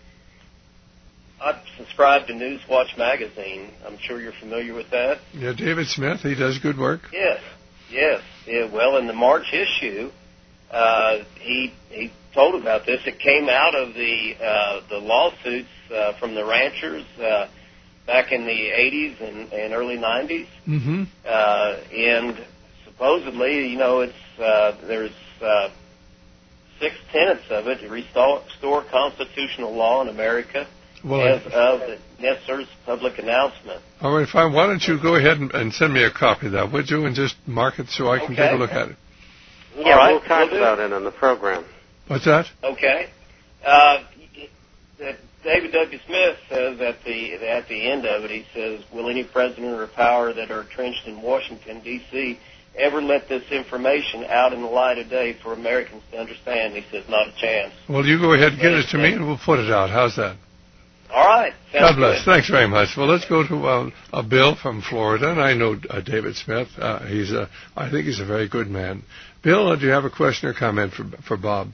I subscribe to Newswatch magazine. I'm sure you're familiar with that. Yeah, David Smith, he does good work. Yes, yes. Yeah, well, in the March issue, uh, he he told about this. It came out of the uh, the lawsuits uh, from the ranchers uh, back in the eighties and, and early nineties, Mm-hmm. uh, and supposedly, you know, it's uh, there's uh, six tenets of it to restore, restore constitutional law in America. Well, as I- of the NESR's public announcement. All right, fine. Why don't you go ahead and, and send me a copy of that, would you, and just mark it so I can Okay. take a look at it. Yeah, All right, we'll talk we'll do. about it on the program. What's that? Okay. Uh, the David W. Smith says at the at the end of it, he says, will any president or power that are entrenched in Washington, D C ever let this information out in the light of day for Americans to understand? He says, not a chance. Well, you go ahead and get it to me, and we'll put it out. How's that? All right. God bless. Good. Thanks very much. Well, let's go to uh, a Bill from Florida, and I know uh, David Smith. Uh, he's a, I think he's a very good man. Bill, uh, do you have a question or comment for for Bob?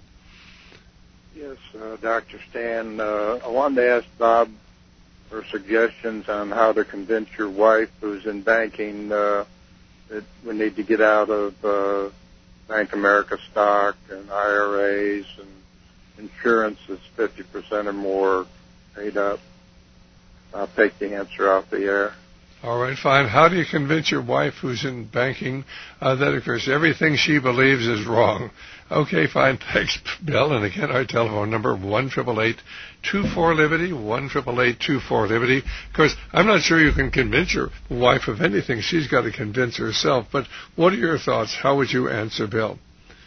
Yes, uh, Doctor Stan. Uh, I wanted to ask Bob for suggestions on how to convince your wife, who's in banking, uh, that we need to get out of uh, Bank America stock and I R As and insurance that's fifty percent or more paid up. I'll take the answer off the air. All right, fine. How do you convince your wife, who's in banking, uh, that, of course, everything she believes is wrong? Okay, fine. Thanks, Bill. And again, our telephone number, one eight eight eight, two four, Liberty, one eight eight eight, two four, Liberty. Of course, I'm not sure you can convince your wife of anything. She's got to convince herself. But what are your thoughts? How would you answer, Bill?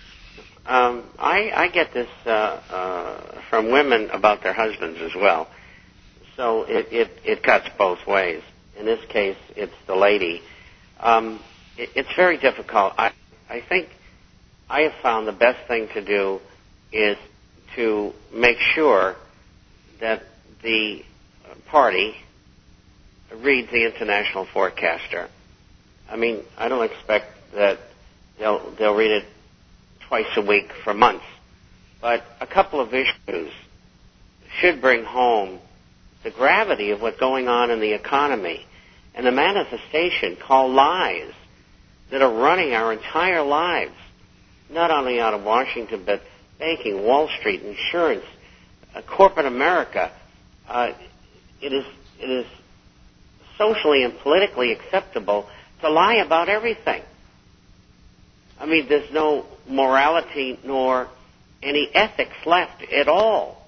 Um, I, I get this uh, uh, from women about their husbands as well. So it, it, it cuts both ways. In this case, it's the lady. Um, it, it's very difficult. I, I think I have found the best thing to do is to make sure that the party reads the International Forecaster. I mean, I don't expect that they'll they'll read it twice a week for months, but a couple of issues should bring home the gravity of what's going on in the economy and the manifestation called lies that are running our entire lives, not only out of Washington, but banking, Wall Street, insurance, uh, corporate America. Uh, it is it is socially and politically acceptable to lie about everything. I mean, there's no morality nor any ethics left at all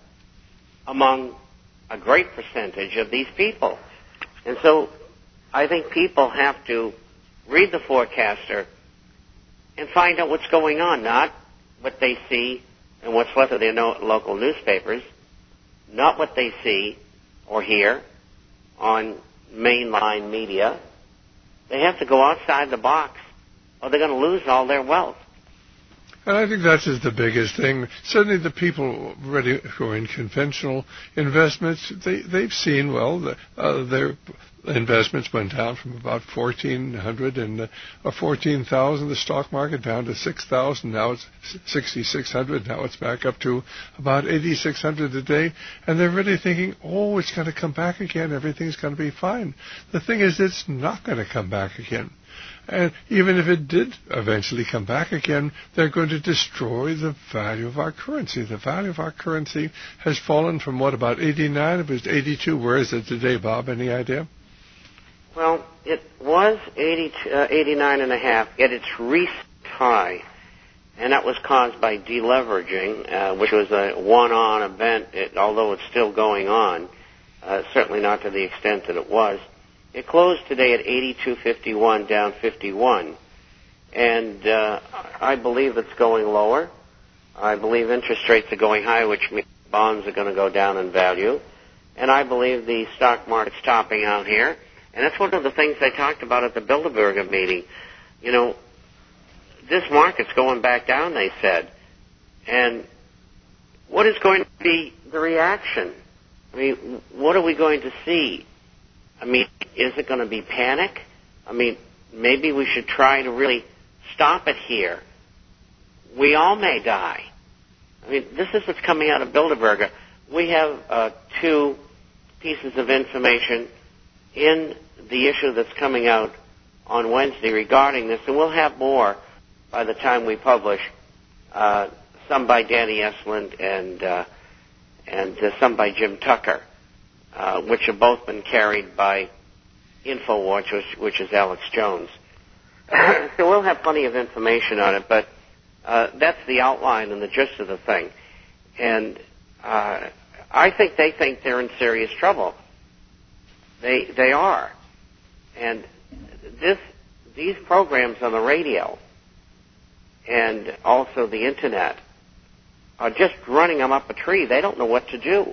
among a great percentage of these people. And so I think people have to read the forecaster and find out what's going on, not what they see and what's left of their no- local newspapers, not what they see or hear on mainline media. They have to go outside the box, or they're going to lose all their wealth. And I think that's just the biggest thing. Certainly the people ready who are in conventional investments, they, they've seen, well, the, uh, their investments went down from about fourteen hundred and uh, fourteen thousand, the stock market down to six thousand. Now it's sixty-six hundred. Now it's back up to about eighty-six hundred a day. And they're really thinking, oh, it's going to come back again. Everything's going to be fine. The thing is, it's not going to come back again. And even if it did eventually come back again, they're going to destroy the value of our currency. The value of our currency has fallen from, what, about eighty-nine? It was eighty-two. Where is it today, Bob? Any idea? Well, it was eighty, uh, eighty-nine and a half at its recent high, and that was caused by deleveraging, uh, which was a one-on event, it, although it's still going on, uh, certainly not to the extent that it was. It closed today at eighty-two fifty-one, down fifty-one. And uh, I believe it's going lower. I believe interest rates are going higher, which means bonds are going to go down in value. And I believe the stock market's topping out here. And that's one of the things I talked about at the Bilderberger meeting. You know, this market's going back down, they said. And what is going to be the reaction? I mean, what are we going to see? I mean, is it going to be panic? I mean, maybe we should try to really stop it here. We all may die. I mean, this is what's coming out of Bilderberger. We have uh, two pieces of information in the issue that's coming out on Wednesday regarding this, and we'll have more by the time we publish, uh, some by Danny Esland and, uh, and uh, some by Jim Tucker. Uh, which have both been carried by InfoWatch, which, which is Alex Jones. So we'll have plenty of information on it, but uh, that's the outline and the gist of the thing. And uh, I think they think they're in serious trouble. They they are. And this these programs on the radio and also the Internet are just running them up a tree. They don't know what to do.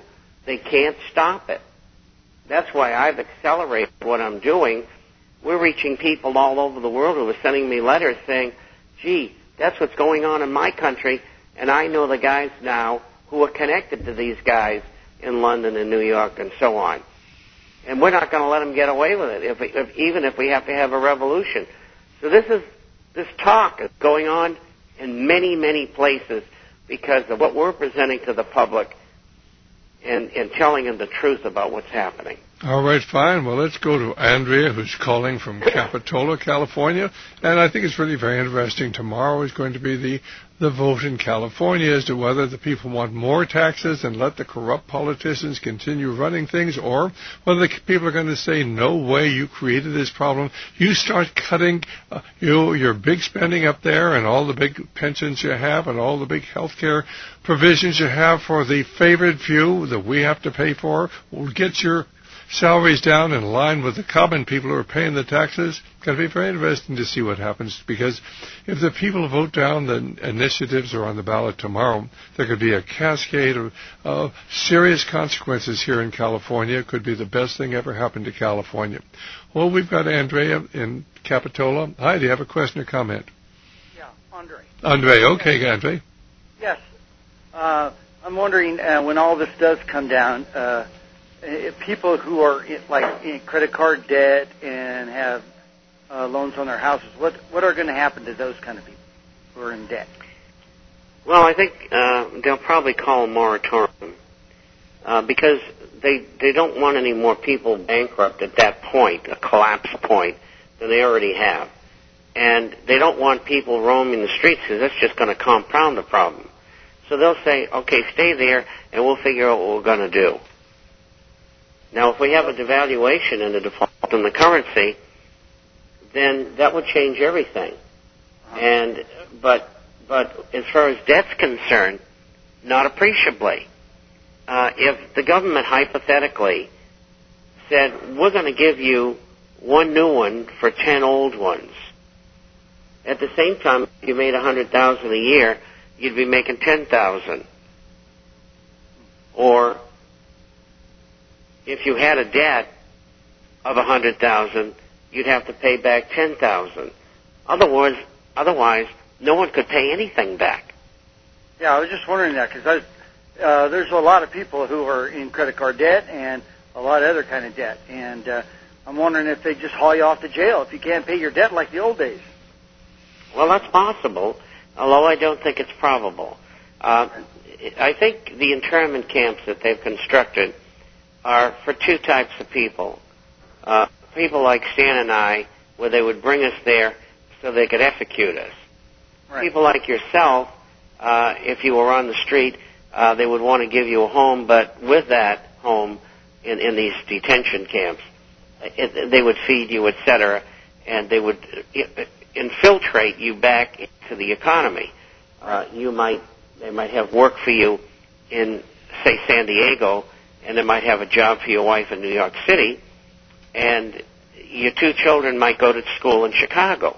they can't stop it. That's why I've accelerated what I'm doing. We're reaching people all over the world who are sending me letters saying, gee, that's what's going on in my country, and I know the guys now who are connected to these guys in London and New York and so on. And we're not going to let them get away with it, if, we, if even if we have to have a revolution. So this is this talk is going on in many, many places because of what we're presenting to the public and, and telling them the truth about what's happening. All right, fine. Well, let's go to Andrea, who's calling from Capitola, California. And I think it's really very interesting. Tomorrow is going to be the, the vote in California as to whether the people want more taxes and let the corrupt politicians continue running things, or whether the people are going to say, no way, you created this problem. You start cutting uh, you, your big spending up there and all the big pensions you have and all the big health care provisions you have for the favored few that we have to pay for. We'll get your salaries down in line with the common people who are paying the taxes. It's going to be very interesting to see what happens, because if the people vote down the initiatives that are on the ballot tomorrow, there could be a cascade of uh, serious consequences here in California. It could be the best thing ever happened to California. Well, we've got Andrea in Capitola. Hi, do you have a question or comment? Yeah, Andre. Andre, okay, yes. Andre. Yes. Uh, I'm wondering, uh, when all this does come down, uh, people who are in, like in credit card debt and have uh, loans on their houses, what what are going to happen to those kind of people who are in debt? Well, I think uh, they'll probably call a moratorium uh, because they they don't want any more people bankrupt at that point, a collapse point, than they already have. And they don't want people roaming the streets because that's just going to compound the problem. So they'll say, okay, stay there and we'll figure out what we're going to do. Now, if we have a devaluation and a default in the currency, then that would change everything. And but but as far as debt's concerned, not appreciably. Uh, if the government hypothetically said, we're going to give you one new one for ten old ones, at the same time, if you made one hundred thousand dollars a year, you'd be making ten thousand dollars. Or if you had a debt of one hundred thousand dollars, you'd have to pay back ten thousand dollars. Otherwise, otherwise, no one could pay anything back. Yeah, I was just wondering that because uh, there's a lot of people who are in credit card debt and a lot of other kind of debt, and uh, I'm wondering if they just haul you off to jail if you can't pay your debt like the old days. Well, that's possible, although I don't think it's probable. Uh, I think the internment camps that they've constructed are for two types of people. Uh, people like Stan and I, where they would bring us there so they could execute us. Right. People like yourself, uh, if you were on the street, uh, they would want to give you a home, but with that home in, in these detention camps, it, they would feed you, et cetera, and they would infiltrate you back into the economy. Uh, you might, they might have work for you in, say, San Diego, and they might have a job for your wife in New York City, and your two children might go to school in Chicago.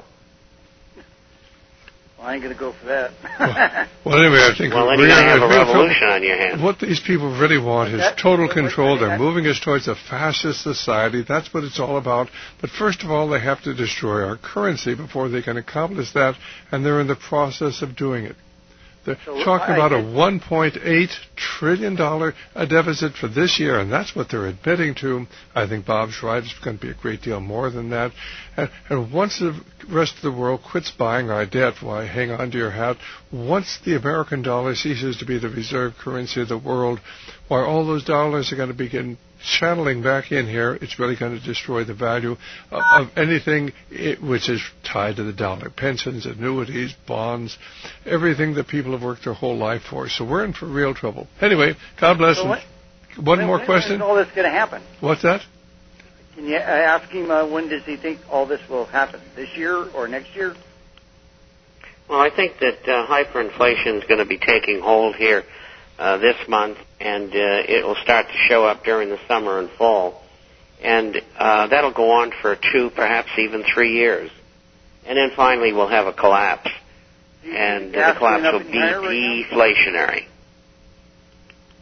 Well, I ain't going to go for that. well, well, anyway, I think well, then we're you're going to have a revolution trouble. on your hands. What these people really want is that, total control. They're that, moving us towards a fascist society. That's what it's all about. But first of all, they have to destroy our currency before they can accomplish that, and they're in the process of doing it. They're so talking about a one point eight trillion dollars a deficit for this year, and that's what they're admitting to. I think Bob's right. It's going to be a great deal more than that. And, and once the rest of the world quits buying our debt, why, hang on to your hat, once the American dollar ceases to be the reserve currency of the world, why all those dollars are going to begin channeling back in here, it's really going to destroy the value of, of anything it, which is tied to the dollar. Pensions, annuities, bonds, everything that people have worked their whole life for. So we're in for real trouble. Anyway, God bless so them. What, One when, more when, question. When is all this going to happen? What's that? Can you ask him uh, when does he think all this will happen? This year or next year? Well, I think that uh, hyperinflation is going to be taking hold here uh, this month, and uh, it will start to show up during the summer and fall. And uh, that'll go on for two, perhaps even three years. And then finally we'll have a collapse. And uh, the collapse will be deflationary. Do you, see, do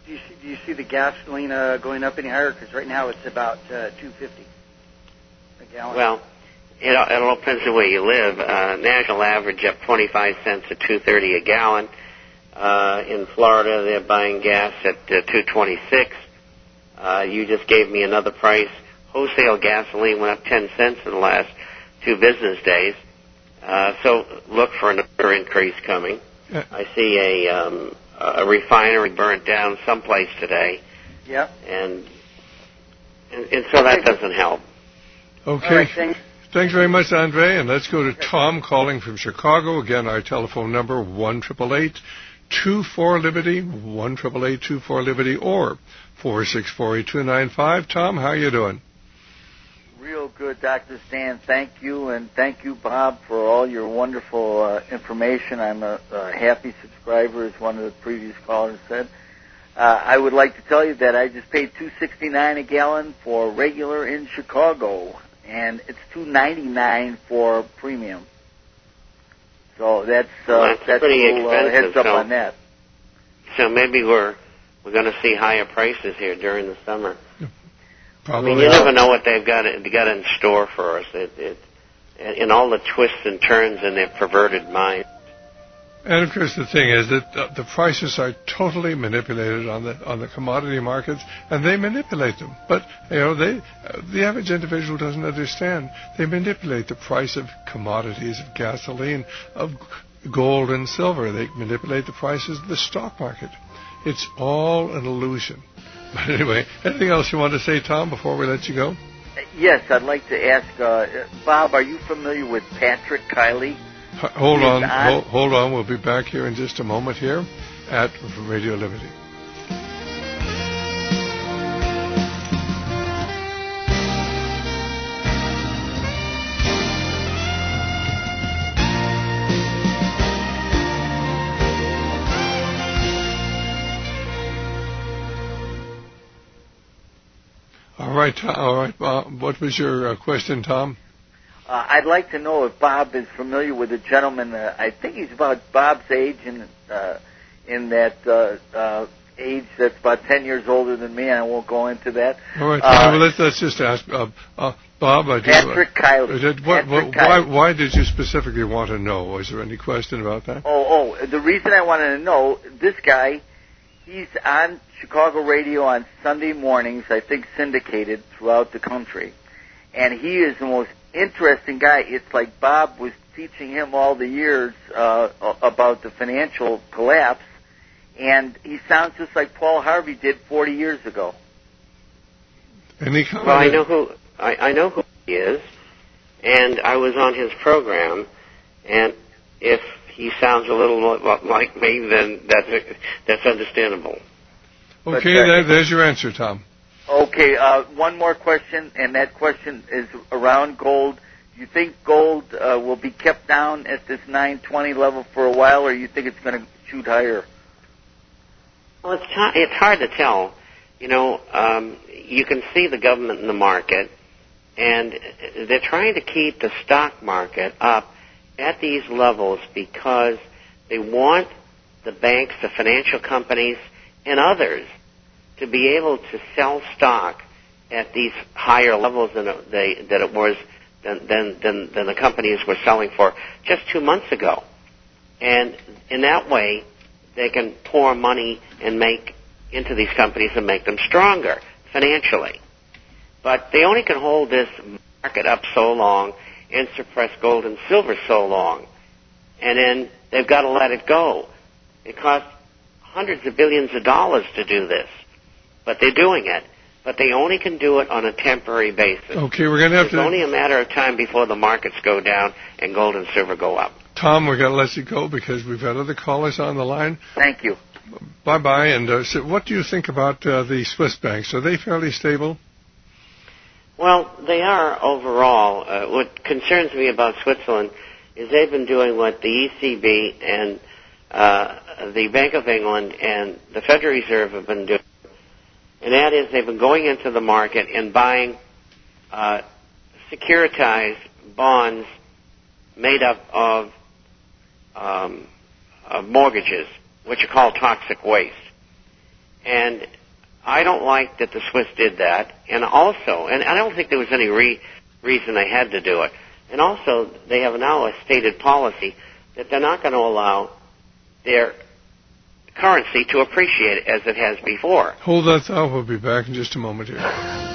do you see the gasoline uh, going up any higher? Because right now it's about uh, two fifty a gallon. Well, it, it all depends on where you live. Uh, national average up twenty-five cents to two thirty a gallon. Uh, in Florida, they're buying gas at uh, two twenty-six. Uh, you just gave me another price. Wholesale gasoline went up ten cents in the last two business days. Uh, so look for another increase coming. Yeah. I see a um, a refinery burnt down someplace today. Yep. And and, and so that doesn't help. Okay. Right, thanks. Thanks very much, Andre. And let's go to Tom calling from Chicago. Again, our telephone number, one eight eight eight, two four, Liberty, one eight eight eight, two four, Liberty, or four six four, eight two nine five. Tom, how are you doing? Real good, Doctor Stan. Thank you, and thank you, Bob, for all your wonderful uh, information. I'm a, a happy subscriber, as one of the previous callers said. Uh, I would like to tell you that I just paid two sixty-nine a gallon for regular in Chicago, and it's two ninety-nine for premium. So that's uh, well, that's, that's pretty a little uh, expensive. heads up so, on that. So maybe we're we're going to see higher prices here during the summer. Probably. I mean, you never know what they've got they got in store for us. It, it, in all the twists and turns in their perverted mind. And of course, the thing is that uh, the prices are totally manipulated on the on the commodity markets, and they manipulate them. But you know, they uh, the average individual doesn't understand. They manipulate the price of commodities, of gasoline, of gold and silver. They manipulate the prices of the stock market. It's all an illusion. But anyway, anything else you want to say, Tom, before we let you go? Yes, I'd like to ask uh, Bob. Are you familiar with Patrick Kiley? Hold on, hold, hold on. We'll be back here in just a moment here at Radio Liberty. All right, Tom, all right. Uh, what was your uh, question, Tom? Uh, I'd like to know if Bob is familiar with a gentleman. Uh, I think he's about Bob's age, in uh, in that uh, uh, age that's about ten years older than me. I won't go into that. All right. Uh, well, let's let's just ask uh, uh, Bob. I do, Patrick uh, Kiley. Did, what, Patrick what, Kiley. why why did you specifically want to know? Was there any question about that? Oh, oh. The reason I wanted to know, this guy, he's on Chicago radio on Sunday mornings. I think syndicated throughout the country, and he is the most interesting guy. It's like Bob was teaching him all the years uh, about the financial collapse, and he sounds just like Paul Harvey did forty years ago. Any comment? Well, I know who I, I know who he is, and I was on his program, and if he sounds a little more like me, then that's that's understandable. Okay, but, uh, there, there's your answer, Tom. Okay, uh, one more question, and that question is around gold. Do you think gold uh, will be kept down at this nine twenty level for a while, or you think it's going to shoot higher? Well, it's t- it's hard to tell. You know, um, you can see the government in the market, and they're trying to keep the stock market up at these levels because they want the banks, the financial companies, and others to be able to sell stock at these higher levels than it, they, that it was than, than, than, than the companies were selling for just two months ago. And in that way, they can pour money and make into these companies and make them stronger financially. But they only can hold this market up so long and suppress gold and silver so long. And then they've got to let it go. It costs hundreds of billions of dollars to do this. But they're doing it. But they only can do it on a temporary basis. Okay, we're going to have it's to... It's only a matter of time before the markets go down and gold and silver go up. Tom, we're going to let you go because we've got other callers on the line. Thank you. Bye-bye. And uh, so what do you think about uh, the Swiss banks? Are they fairly stable? Well, they are overall. Uh, what concerns me about Switzerland is they've been doing what the E C B and uh, the Bank of England and the Federal Reserve have been doing. And that is they've been going into the market and buying uh, securitized bonds made up of, um, of mortgages, which are called toxic waste. And I don't like that the Swiss did that, and also, and I don't think there was any re- reason they had to do it. And also, they have now a stated policy that they're not going to allow their currency to appreciate as it has before. Hold that thought. We'll be back in just a moment here.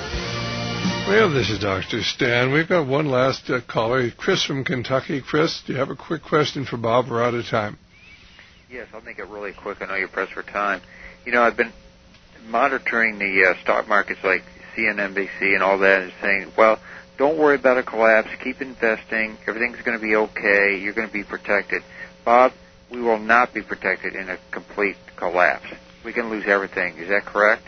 Well, this is Doctor Stan. We've got one last uh, caller, Chris from Kentucky. Chris, do you have a quick question for Bob? We're out of time. Yes, I'll make it really quick. I know you're pressed for time. You know, I've been monitoring the uh, stock markets like C N N B C and all that and saying, well, don't worry about a collapse. Keep investing. Everything's going to be okay. You're going to be protected. Bob, we will not be protected in a complete collapse. We can lose everything. Is that correct?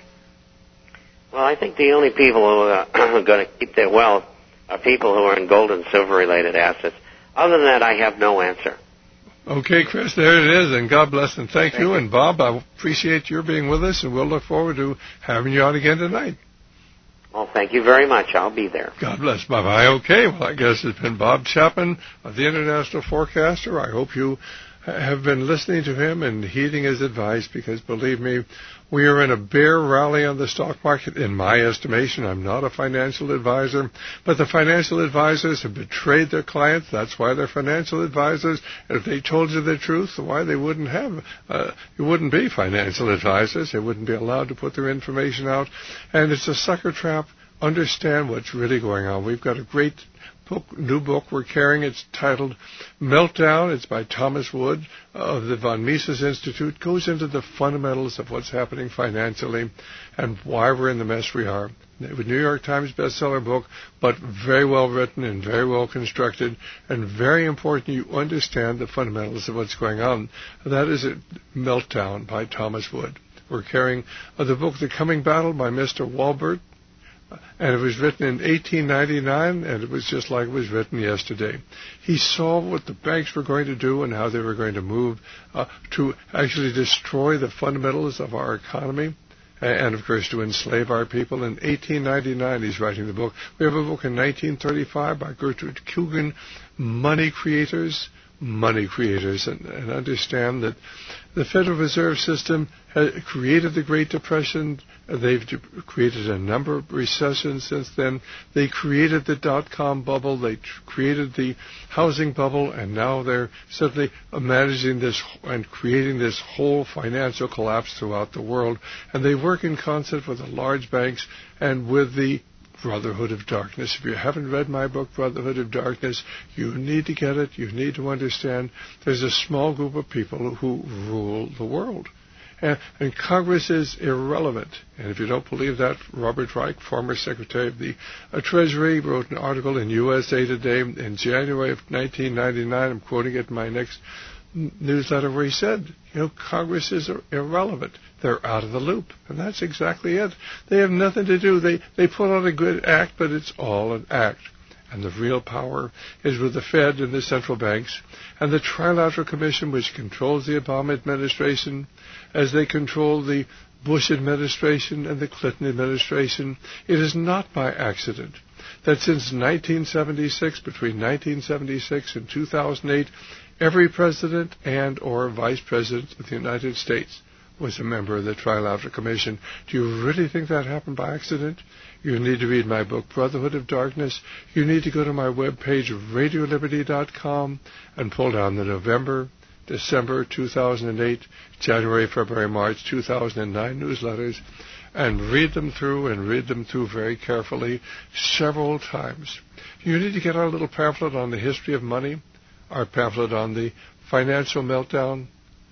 Well, I think the only people who are going to keep their wealth are people who are in gold and silver-related assets. Other than that, I have no answer. Okay, Chris, there it is, and God bless and thank, thank you. you. And Bob, I appreciate your being with us, and we'll look forward to having you on again tonight. Well, thank you very much. I'll be there. God bless. Bye-bye. Okay, well, I guess it's been Bob Chapman of the International Forecaster. I hope you have been listening to him and heeding his advice, because believe me, we are in a bear rally on the stock market, in my estimation. I'm not a financial advisor, but the financial advisors have betrayed their clients. That's why they're financial advisors. And if they told you the truth, why they wouldn't have, uh, you wouldn't be financial advisors. They wouldn't be allowed to put their information out. And it's a sucker trap. Understand what's really going on. We've got a great book, new book we're carrying. It's titled Meltdown. It's by Thomas Wood of the Von Mises Institute. Goes into the fundamentals of what's happening financially and why we're in the mess we are. It was a New York Times bestseller book, but very well written and very well constructed, and very important you understand the fundamentals of what's going on. That is it, Meltdown by Thomas Wood. We're carrying uh, the book The Coming Battle by Mister Walbert. And it was written in eighteen ninety-nine, and it was just like it was written yesterday. He saw what the banks were going to do and how they were going to move uh, to actually destroy the fundamentals of our economy and, of course, to enslave our people. In eighteen ninety-nine, he's writing the book. We have a book in nineteen thirty-five by Gertrude Kugan, Money Creators, Money Creators, and, and understand that the Federal Reserve System has created the Great Depression. They've created a number of recessions since then. They created the dot-com bubble. They created the housing bubble, and now they're simply managing this and creating this whole financial collapse throughout the world. And they work in concert with the large banks and with the Brotherhood of Darkness. If you haven't read my book, Brotherhood of Darkness, you need to get it. You need to understand there's a small group of people who rule the world. And, and Congress is irrelevant. And if you don't believe that, Robert Reich, former Secretary of the uh, Treasury, wrote an article in U S A Today in January of nineteen ninety-nine. I'm quoting it in my next newsletter, where he said, you know, Congress is irrelevant. They're out of the loop. And that's exactly it. They have nothing to do. They, they put on a good act, but it's all an act. And the real power is with the Fed and the central banks and the Trilateral Commission, which controls the Obama administration as they control the Bush administration and the Clinton administration. It is not by accident that since nineteen seventy-six, between nineteen seventy-six and two thousand eight, every president and or vice president of the United States was a member of the Trilateral Commission. Do you really think that happened by accident? You need to read my book, Brotherhood of Darkness. You need to go to my webpage, radio liberty dot com, and pull down the November, December two thousand eight, January, February, March two thousand nine newsletters, and read them through and read them through very carefully several times. You need to get our little pamphlet on the history of money, our pamphlet on the financial meltdown,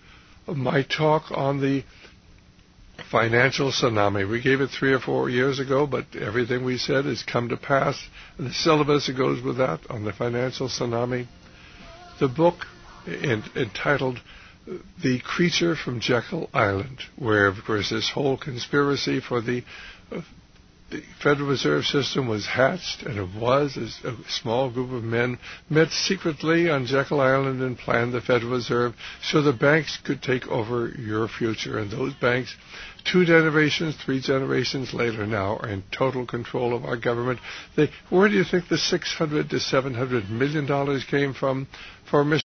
my talk on the financial tsunami. We gave it three or four years ago, but everything we said has come to pass. And the syllabus that goes with that on the financial tsunami. The book in, entitled The Creature from Jekyll Island, where, of course, this whole conspiracy for the uh, the Federal Reserve System was hatched, and it was as a small group of men met secretly on Jekyll Island and planned the Federal Reserve so the banks could take over your future. And those banks, two generations, three generations later now, are in total control of our government. They, where do you think the six hundred to seven hundred million dollars came from for Mister